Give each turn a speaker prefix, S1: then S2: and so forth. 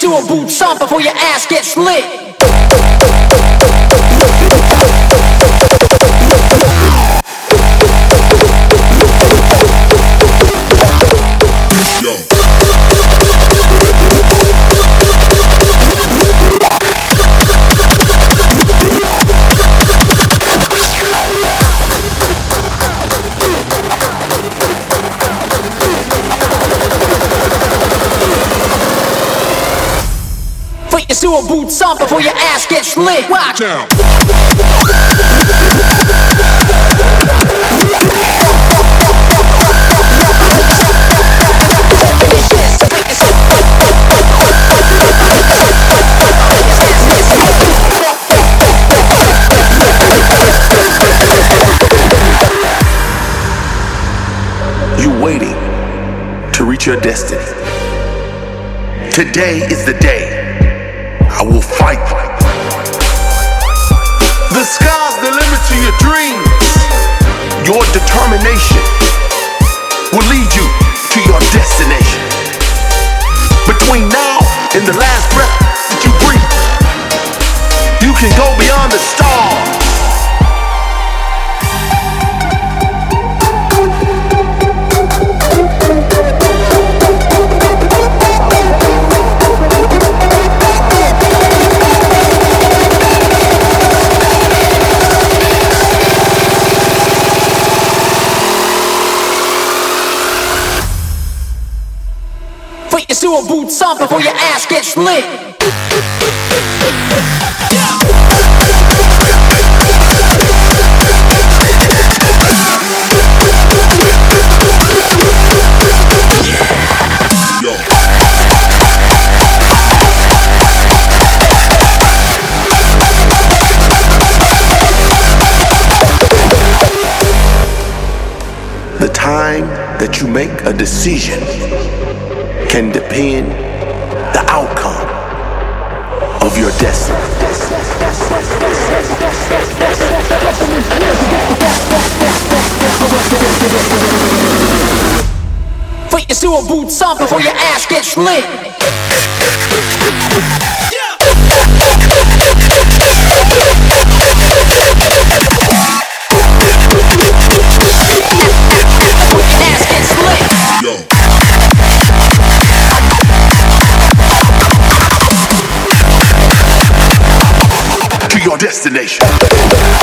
S1: sewer boots on before your ass gets lit. Put your sewer boots on before your ass gets lit. Watch out.
S2: You waiting to reach your destiny. Today is the day. I will fight. The sky's the limit to your dreams. Your determination will lead you to your destination. Between now and the last breath that you breathe, you can go beyond the stars.
S1: Put your sewer boots on before your ass gets lit.
S2: The time that you make a decision can depend the outcome of your destiny.
S1: Put your sewer boots on before your ass gets lit.
S2: Your destination.